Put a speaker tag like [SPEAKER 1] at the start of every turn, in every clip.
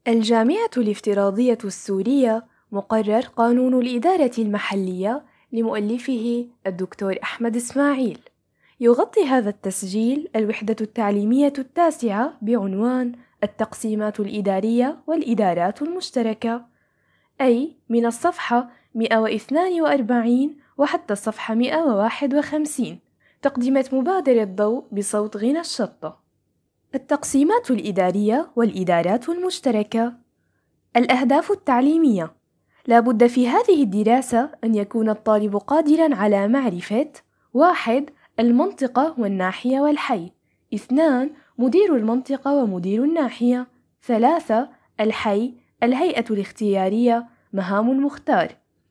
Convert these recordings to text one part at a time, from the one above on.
[SPEAKER 1] الجامعة الافتراضية السورية مقرر قانون الإدارة المحلية لمؤلفه الدكتور أحمد إسماعيل. يغطي هذا التسجيل الوحدة التعليمية التاسعة بعنوان التقسيمات الإدارية والإدارات المشتركة، أي من الصفحة 142 وحتى الصفحة 151. تقدمة مبادرة ضوء بصوت غنى الشطة. التقسيمات الإدارية والإدارات المشتركة. الأهداف التعليمية. لا بد في هذه الدراسة أن يكون الطالب قادراً على معرفة: 1. المنطقة والناحية والحي. 2. مدير المنطقة ومدير الناحية. 3. الحي، الهيئة الاختيارية، مهام المختار.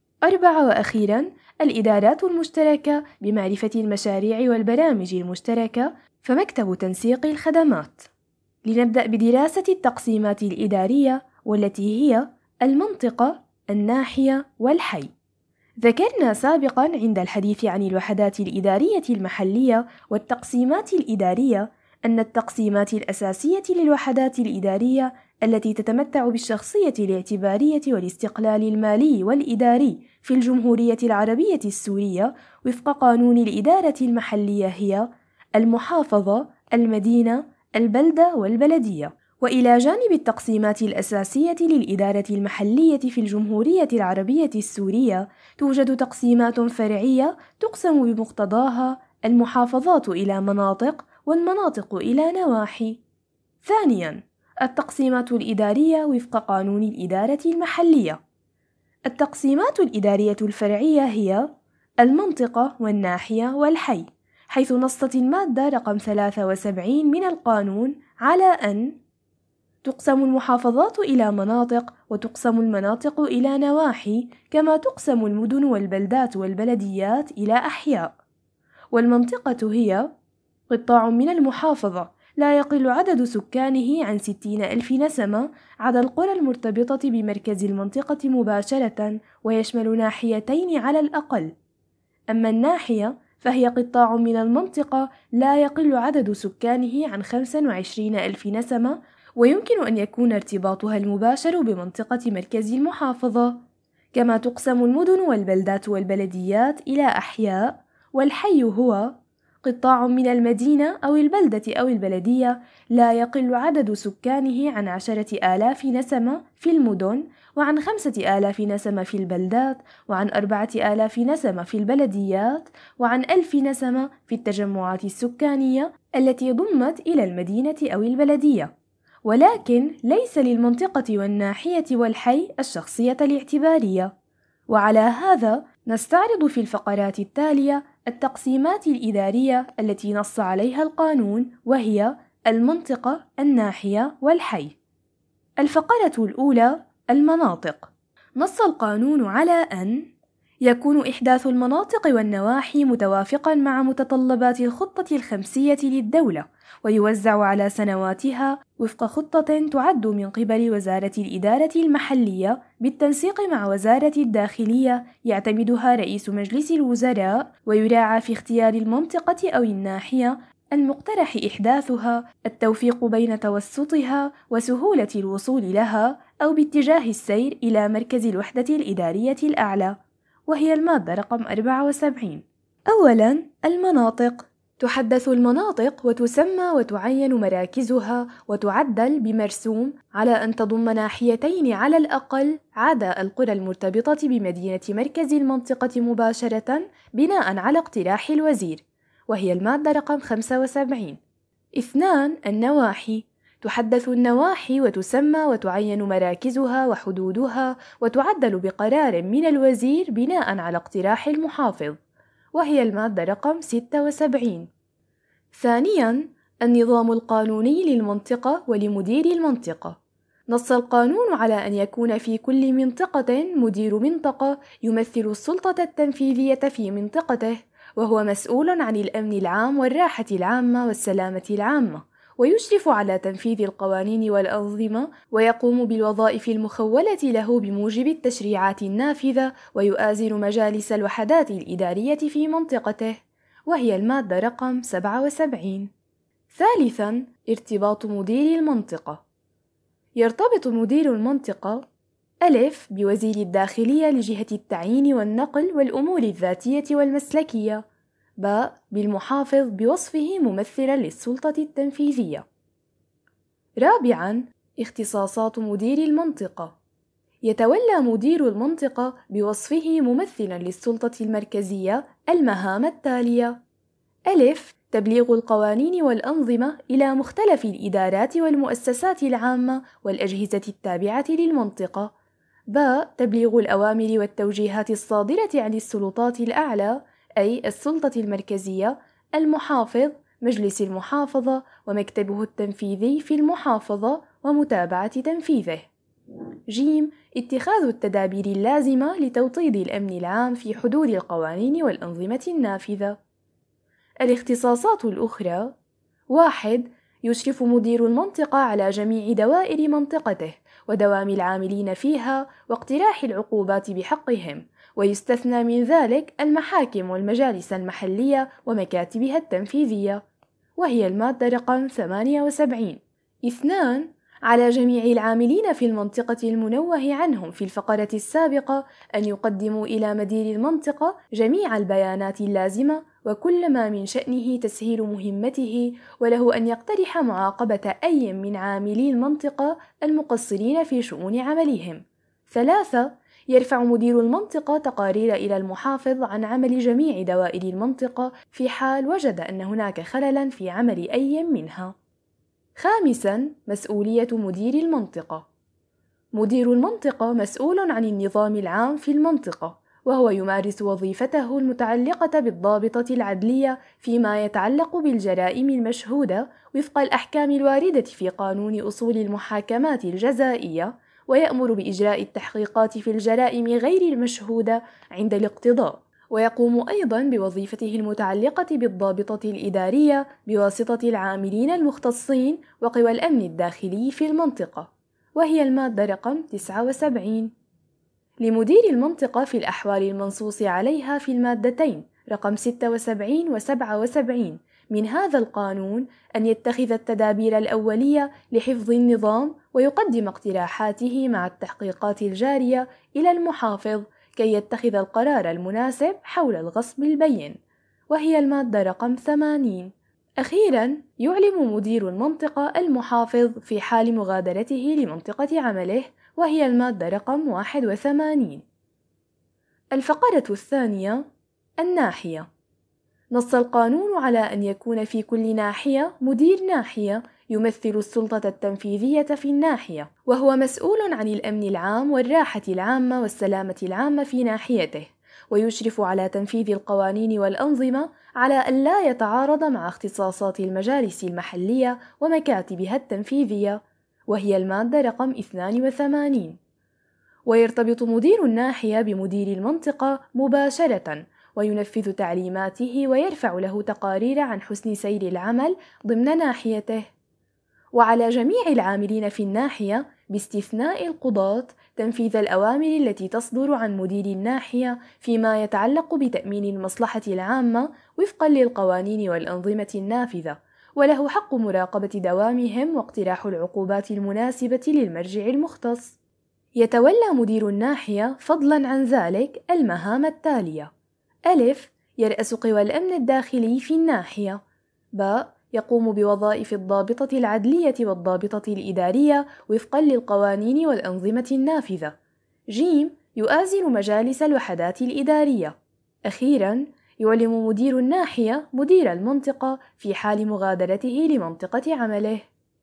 [SPEAKER 1] 4. وأخيراً الإدارات المشتركة بمعرفة المشاريع والبرامج المشتركة، فمكتب تنسيق الخدمات. لنبدأ بدراسة التقسيمات الإدارية، والتي هي المنطقة، الناحية والحي. ذكرنا سابقاً عند الحديث عن الوحدات الإدارية المحلية والتقسيمات الإدارية أن التقسيمات الأساسية للوحدات الإدارية التي تتمتع بالشخصية الاعتبارية والاستقلال المالي والإداري في الجمهورية العربية السورية وفق قانون الإدارة المحلية هي المحافظة، المدينة، البلدة والبلدية. وإلى جانب التقسيمات الأساسية للإدارة المحلية في الجمهورية العربية السورية، توجد تقسيمات فرعية تقسم بمقتضاها المحافظات إلى مناطق والمناطق إلى نواحي. ثانياً، التقسيمات الإدارية وفق قانون الإدارة المحلية. التقسيمات الإدارية الفرعية هي المنطقة والناحية والحي، حيث نصت المادة رقم 73 من القانون على أن تقسم المحافظات إلى مناطق، وتقسم المناطق إلى نواحي، كما تقسم المدن والبلدات والبلديات إلى أحياء. والمنطقة هي قطاع من المحافظة لا يقل عدد سكانه عن 60,000 نسمة، عدا القرى المرتبطة بمركز المنطقة مباشرة، ويشمل ناحيتين على الأقل. أما الناحية فهي قطاع من المنطقة لا يقل عدد سكانه عن 25,000 نسمة، ويمكن أن يكون ارتباطها المباشر بمنطقة مركز المحافظة. كما تقسم المدن والبلدات والبلديات إلى أحياء. والحي هو قطاع من المدينة أو البلدة أو البلدية لا يقل عدد سكانه عن 10,000 نسمة في المدن، وعن 5,000 نسمة في البلدات، وعن 4,000 نسمة في البلديات، وعن 1,000 نسمة في التجمعات السكانية التي ضمت إلى المدينة أو البلدية. ولكن ليس للمنطقة والناحية والحي الشخصية الاعتبارية. وعلى هذا نستعرض في الفقرات التالية التقسيمات الإدارية التي نص عليها القانون، وهي المنطقة، الناحية والحي. الفقرة الأولى: المناطق. نص القانون على أن يكون إحداث المناطق والنواحي متوافقاً مع متطلبات الخطة الخمسية للدولة، ويوزع على سنواتها وفق خطة تعد من قبل وزارة الإدارة المحلية بالتنسيق مع وزارة الداخلية يعتمدها رئيس مجلس الوزراء، ويراعى في اختيار المنطقة أو الناحية المقترح إحداثها التوفيق بين توسطها وسهولة الوصول لها، أو باتجاه السير إلى مركز الوحدة الإدارية الأعلى، وهي المادة رقم 74. أولاً، المناطق. تحدث المناطق وتسمى وتعين مراكزها وتعدل بمرسوم على أن تضم ناحيتين على الأقل، عدا القرى المرتبطة بمدينة مركز المنطقة مباشرة بناء على اقتراح الوزير، وهي المادة رقم 75. 2. النواحي. تحدث النواحي وتسمى وتعين مراكزها وحدودها وتعدل بقرار من الوزير بناء على اقتراح المحافظ، وهي المادة رقم 76. ثانياً، النظام القانوني للمنطقة ولمدير المنطقة. نص القانون على أن يكون في كل منطقة مدير منطقة يمثل السلطة التنفيذية في منطقته، وهو مسؤول عن الأمن العام والراحة العامة والسلامة العامة، ويشرف على تنفيذ القوانين والأنظمة، ويقوم بالوظائف المخولة له بموجب التشريعات النافذة، ويؤازر مجالس الوحدات الإدارية في منطقته، وهي المادة رقم 77. ثالثاً، ارتباط مدير المنطقة. يرتبط مدير المنطقة ألف بوزير الداخلية لجهة التعيين والنقل والأمور الذاتية والمسلكية، باء بالمحافظ بوصفه ممثلا للسلطة التنفيذية. رابعاً، اختصاصات مدير المنطقة. يتولى مدير المنطقة بوصفه ممثلا للسلطة المركزية المهام التالية: ألف تبليغ القوانين والأنظمة إلى مختلف الإدارات والمؤسسات العامة والأجهزة التابعة للمنطقة، باء تبليغ الأوامر والتوجيهات الصادرة عن السلطات الأعلى أي السلطة المركزية، المحافظ، مجلس المحافظة ومكتبه التنفيذي في المحافظة ومتابعة تنفيذه. جيم اتخاذ التدابير اللازمة لتوطيد الأمن العام في حدود القوانين والأنظمة النافذة. الاختصاصات الأخرى: 1. يشرف مدير المنطقة على جميع دوائر منطقته ودوام العاملين فيها واقتراح العقوبات بحقهم، ويستثنى من ذلك المحاكم والمجالس المحلية ومكاتبها التنفيذية، وهي المادة رقم 78. 2. على جميع العاملين في المنطقة المنوه عنهم في الفقرة السابقة أن يقدموا إلى مدير المنطقة جميع البيانات اللازمة وكل ما من شأنه تسهيل مهمته، وله أن يقترح معاقبة أي من عاملي المنطقة المقصرين في شؤون عملهم. 3. يرفع مدير المنطقة تقارير إلى المحافظ عن عمل جميع دوائر المنطقة في حال وجد أن هناك خللاً في عمل أي منها. 5. مسؤولية مدير المنطقة. مدير المنطقة مسؤول عن النظام العام في المنطقة، وهو يمارس وظيفته المتعلقة بالضابطة العدلية فيما يتعلق بالجرائم المشهودة وفق الأحكام الواردة في قانون أصول المحاكمات الجزائية، ويأمر بإجراء التحقيقات في الجرائم غير المشهودة عند الاقتضاء، ويقوم أيضاً بوظيفته المتعلقة بالضابطة الإدارية بواسطة العاملين المختصين وقوى الأمن الداخلي في المنطقة، وهي المادة رقم 79. لمدير المنطقة في الأحوال المنصوص عليها في المادتين رقم 76 و 77 من هذا القانون أن يتخذ التدابير الأولية لحفظ النظام ويقدم اقتراحاته مع التحقيقات الجارية إلى المحافظ كي يتخذ القرار المناسب حول الغصب البين، وهي المادة رقم 80. أخيراً، يعلم مدير المنطقة المحافظ في حال مغادرته لمنطقة عمله، وهي المادة رقم 81. الفقرة الثانية: الناحية. نص القانون على أن يكون في كل ناحية مدير ناحية يمثل السلطة التنفيذية في الناحية، وهو مسؤول عن الأمن العام والراحة العامة والسلامة العامة في ناحيته، ويشرف على تنفيذ القوانين والأنظمة على أن لا يتعارض مع اختصاصات المجالس المحلية ومكاتبها التنفيذية، وهي المادة رقم 82. ويرتبط مدير الناحية بمدير المنطقة مباشرة، وينفذ تعليماته ويرفع له تقارير عن حسن سير العمل ضمن ناحيته. وعلى جميع العاملين في الناحية باستثناء القضاة تنفيذ الأوامر التي تصدر عن مدير الناحية فيما يتعلق بتأمين المصلحة العامة وفقا للقوانين والأنظمة النافذة، وله حق مراقبة دوامهم واقتراح العقوبات المناسبة للمرجع المختص. يتولى مدير الناحية فضلاً عن ذلك المهام التالية: ألف يرأس قوى الأمن الداخلي في الناحية، باء يقوم بوظائف الضابطة العدلية والضابطة الإدارية وفقاً للقوانين والأنظمة النافذة، جيم يؤازر مجالس الوحدات الإدارية. أخيراً، يعلم مدير الناحية مدير المنطقة في حال مغادرته لمنطقة عمله.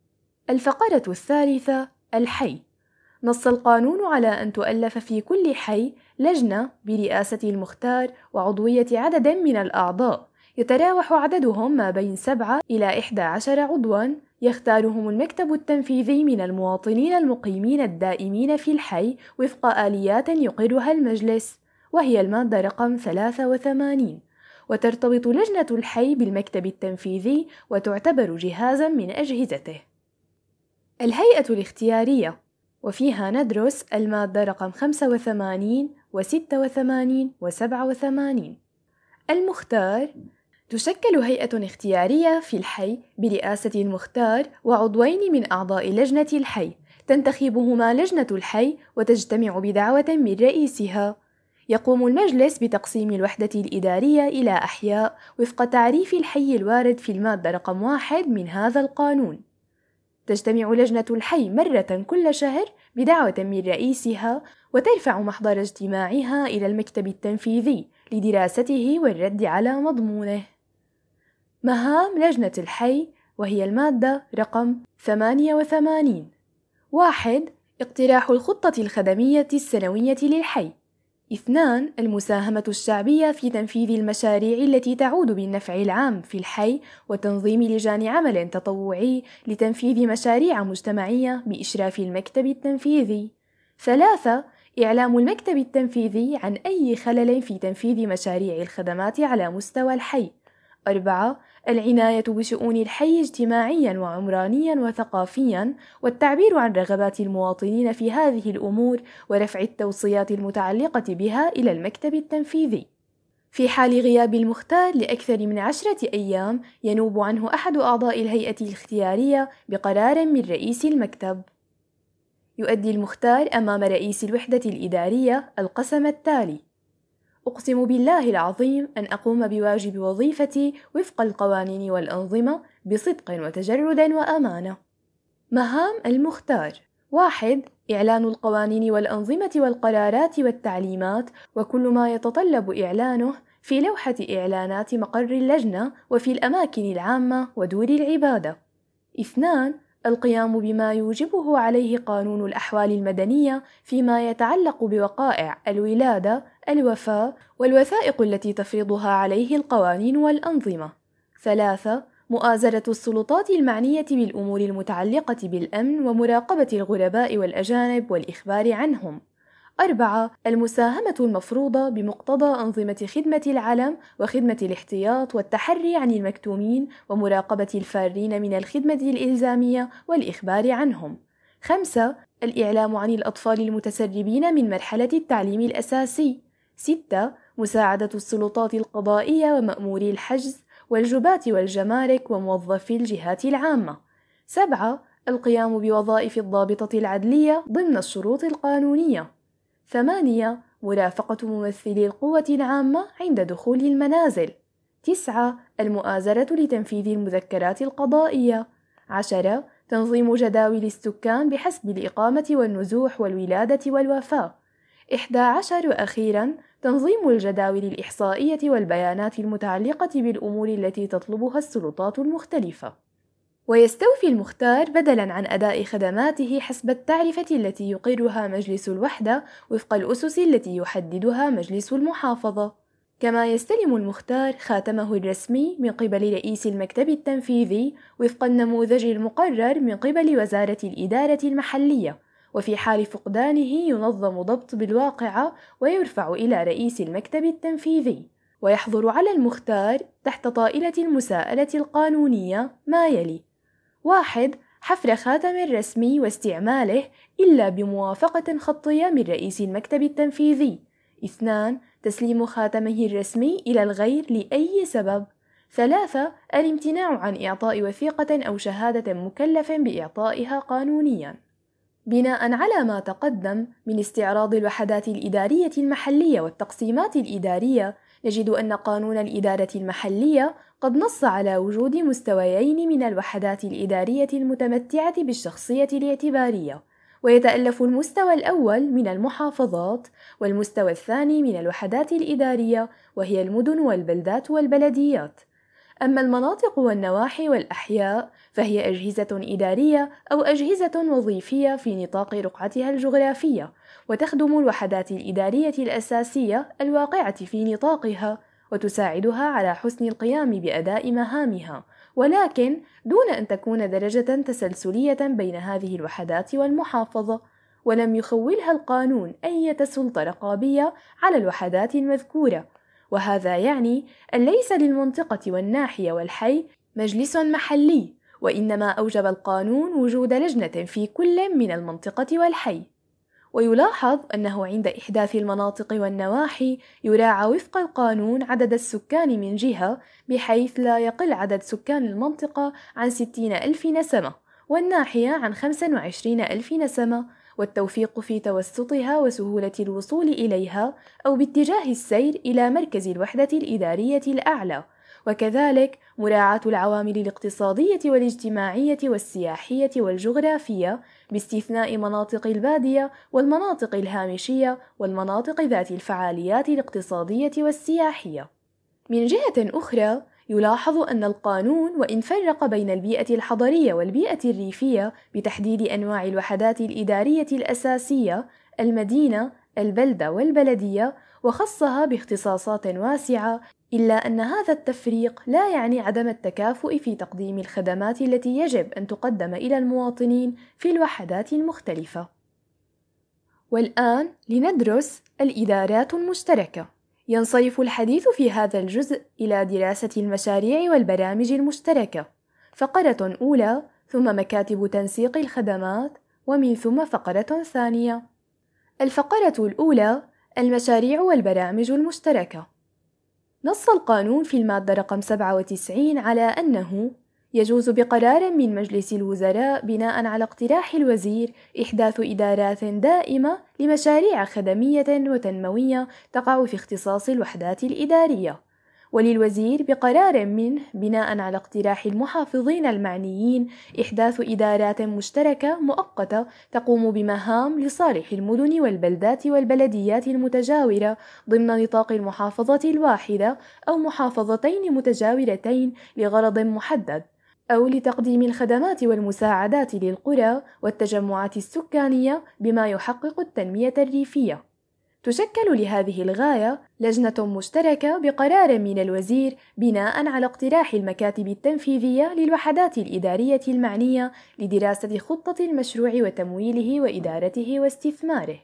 [SPEAKER 1] الفقرة الثالثة: الحي. نص القانون على أن تؤلف في كل حي لجنة برئاسة المختار وعضوية عدد من الأعضاء يتراوح عددهم ما بين 7 إلى 11 عضواً، يختارهم المكتب التنفيذي من المواطنين المقيمين الدائمين في الحي وفق آليات يقرها المجلس، وهي المادة رقم 83. وترتبط لجنة الحي بالمكتب التنفيذي وتعتبر جهازاً من أجهزته. الهيئة الاختيارية، وفيها ندرس المادة رقم 85 و86 و87. المختار: تشكل هيئة اختيارية في الحي برئاسة المختار وعضوين من أعضاء لجنة الحي، تنتخبهما لجنة الحي وتجتمع بدعوة من رئيسها. يقوم المجلس بتقسيم الوحدة الإدارية إلى أحياء وفق تعريف الحي الوارد في المادة رقم 1 من هذا القانون. تجتمع لجنة الحي مرة كل شهر بدعوة من رئيسها وترفع محضر اجتماعها إلى المكتب التنفيذي لدراسته والرد على مضمونه. مهام لجنة الحي، وهي المادة رقم 88. 1. اقتراح الخطة الخدمية السنوية للحي. 2. المساهمة الشعبية في تنفيذ المشاريع التي تعود بالنفع العام في الحي وتنظيم لجان عمل تطوعي لتنفيذ مشاريع مجتمعية بإشراف المكتب التنفيذي. 3. إعلام المكتب التنفيذي عن أي خلل في تنفيذ مشاريع الخدمات على مستوى الحي. 4. العناية بشؤون الحي اجتماعياً وعمرانياً وثقافياً، والتعبير عن رغبات المواطنين في هذه الأمور ورفع التوصيات المتعلقة بها إلى المكتب التنفيذي. في حال غياب المختار لأكثر من 10 أيام ينوب عنه أحد أعضاء الهيئة الاختيارية بقرار من رئيس المكتب. يؤدي المختار أمام رئيس الوحدة الإدارية القسم التالي: أقسم بالله العظيم أن أقوم بواجب وظيفتي وفق القوانين والأنظمة بصدق وتجرد وأمانة. مهام المختار: 1. إعلان القوانين والأنظمة والقرارات والتعليمات وكل ما يتطلب إعلانه في لوحة إعلانات مقر اللجنة وفي الأماكن العامة ودور العبادة. 2. القيام بما يوجبه عليه قانون الأحوال المدنية فيما يتعلق بوقائع الولادة، الوفاة، والوثائق التي تفرضها عليه القوانين والأنظمة. 3. مؤازرة السلطات المعنية بالأمور المتعلقة بالأمن ومراقبة الغرباء والأجانب والإخبار عنهم. 4. المساهمة المفروضة بمقتضى أنظمة خدمة العلم وخدمة الاحتياط والتحري عن المكتومين ومراقبة الفارين من الخدمة الإلزامية والإخبار عنهم. 5. الإعلام عن الأطفال المتسربين من مرحلة التعليم الأساسي. 6. مساعدة السلطات القضائية ومأموري الحجز والجبات والجمارك وموظفي الجهات العامة. 7. القيام بوظائف الضابطة العدلية ضمن الشروط القانونية. 8. مرافقة ممثلي القوة العامة عند دخول المنازل. 9. المؤازرة لتنفيذ المذكرات القضائية. 10. تنظيم جداول السكان بحسب الإقامة والنزوح والولادة والوفاة. 11. وأخيرا تنظيم الجداول الإحصائية والبيانات المتعلقة بالأمور التي تطلبها السلطات المختلفة. ويستوفي المختار بدلاً عن أداء خدماته حسب التعرفة التي يقرها مجلس الوحدة وفق الأسس التي يحددها مجلس المحافظة. كما يستلم المختار خاتمه الرسمي من قبل رئيس المكتب التنفيذي وفق النموذج المقرر من قبل وزارة الإدارة المحلية، وفي حال فقدانه ينظم ضبط بالواقعة ويرفع إلى رئيس المكتب التنفيذي. ويحظر على المختار تحت طائلة المساءلة القانونية ما يلي: 1. حفر خاتم الرسمي واستعماله إلا بموافقة خطية من رئيس المكتب التنفيذي. 2. تسليم خاتمه الرسمي إلى الغير لأي سبب. 3. الامتناع عن إعطاء وثيقة أو شهادة مكلف بإعطائها قانونياً. بناء على ما تقدم من استعراض الوحدات الإدارية المحلية والتقسيمات الإدارية، نجد أن قانون الإدارة المحلية قد نص على وجود مستويين من الوحدات الإدارية المتمتعة بالشخصية الاعتبارية، ويتألف المستوى الأول من المحافظات، والمستوى الثاني من الوحدات الإدارية وهي المدن والبلدات والبلديات. أما المناطق والنواحي والأحياء فهي أجهزة إدارية أو أجهزة وظيفية في نطاق رقعتها الجغرافية، وتخدم الوحدات الإدارية الأساسية الواقعة في نطاقها وتساعدها على حسن القيام بأداء مهامها، ولكن دون أن تكون درجة تسلسلية بين هذه الوحدات والمحافظة. ولم يخولها القانون أي سلطة رقابية على الوحدات المذكورة، وهذا يعني أن ليس للمنطقة والناحية والحي مجلس محلي، وإنما أوجب القانون وجود لجنة في كل من المنطقة والحي. ويلاحظ أنه عند إحداث المناطق والنواحي يراعى وفق القانون عدد السكان من جهة، بحيث لا يقل عدد سكان المنطقة عن 60,000 نسمة، والناحية عن 25,000 نسمة، والتوفيق في توسطها وسهولة الوصول إليها أو باتجاه السير إلى مركز الوحدة الإدارية الأعلى، وكذلك مراعاة العوامل الاقتصادية والاجتماعية والسياحية والجغرافية باستثناء مناطق البادية والمناطق الهامشية والمناطق ذات الفعاليات الاقتصادية والسياحية. من جهة أخرى، يلاحظ أن القانون وإن فرق بين البيئة الحضرية والبيئة الريفية بتحديد أنواع الوحدات الإدارية الأساسية المدينة، البلدة والبلدية، وخصها باختصاصات واسعة، إلا أن هذا التفريق لا يعني عدم التكافؤ في تقديم الخدمات التي يجب أن تقدم إلى المواطنين في الوحدات المختلفة. والآن لندرس الإدارات المشتركة. ينصرف الحديث في هذا الجزء إلى دراسة المشاريع والبرامج المشتركة. فقرة أولى، ثم مكاتب تنسيق الخدمات، ومن ثم فقرة ثانية. الفقرة الأولى: المشاريع والبرامج المشتركة. نص القانون في المادة رقم 97 على أنه يجوز بقرار من مجلس الوزراء بناء على اقتراح الوزير إحداث إدارات دائمة لمشاريع خدمية وتنموية تقع في اختصاص الوحدات الإدارية، وللوزير بقرار منه بناء على اقتراح المحافظين المعنيين إحداث إدارات مشتركة مؤقتة تقوم بمهام لصالح المدن والبلدات والبلديات المتجاورة ضمن نطاق المحافظة الواحدة أو محافظتين متجاورتين لغرض محدد، أو لتقديم الخدمات والمساعدات للقرى والتجمعات السكانية بما يحقق التنمية الريفية. تشكل لهذه الغاية لجنة مشتركة بقرار من الوزير بناء على اقتراح المكاتب التنفيذية للوحدات الإدارية المعنية لدراسة خطة المشروع وتمويله وإدارته واستثماره.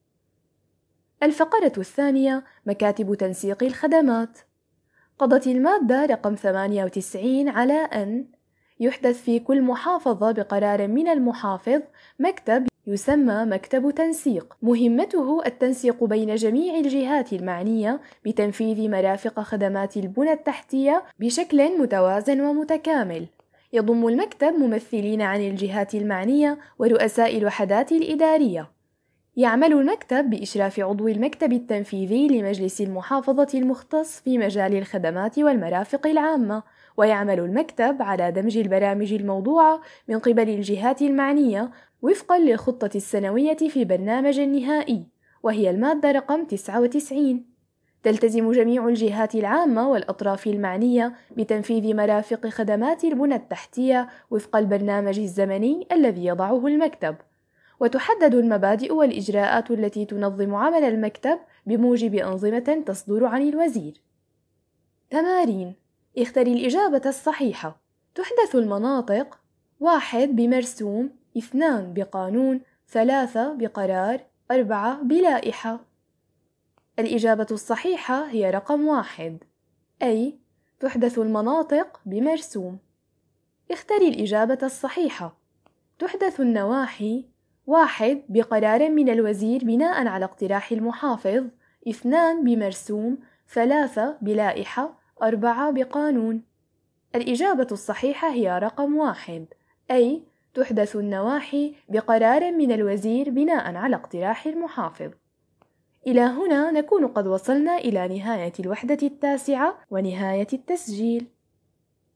[SPEAKER 1] الفقرة الثانية: مكاتب تنسيق الخدمات. قضت المادة رقم 98 على أن يحدث في كل محافظة بقرار من المحافظ مكتب يسمى مكتب تنسيق، مهمته التنسيق بين جميع الجهات المعنية بتنفيذ مرافق خدمات البنى التحتية بشكل متوازن ومتكامل. يضم المكتب ممثلين عن الجهات المعنية ورؤساء الوحدات الإدارية. يعمل المكتب بإشراف عضو المكتب التنفيذي لمجلس المحافظة المختص في مجال الخدمات والمرافق العامة، ويعمل المكتب على دمج البرامج الموضوعة من قبل الجهات المعنية وفقاً للخطة السنوية في برنامج نهائي، وهي المادة رقم 99. تلتزم جميع الجهات العامة والأطراف المعنية بتنفيذ مرافق خدمات البنى التحتية وفق البرنامج الزمني الذي يضعه المكتب، وتحدد المبادئ والإجراءات التي تنظم عمل المكتب بموجب أنظمة تصدر عن الوزير. تمارين: اختر الإجابة الصحيحة. تحدث المناطق: 1 بمرسوم، 2 بقانون، 3 بقرار، 4 بلائحة. الإجابة الصحيحة هي رقم 1، أي تحدث المناطق بمرسوم. اختر الإجابة الصحيحة. تحدث النواحي: 1 بقرار من الوزير بناء على اقتراح المحافظ، 2 بمرسوم، 3 بلائحة، 4 بقانون. الإجابة الصحيحة هي رقم 1، أي تحدث النواحي بقرار من الوزير بناء على اقتراح المحافظ. إلى هنا نكون قد وصلنا إلى نهاية الوحدة 9 ونهاية التسجيل.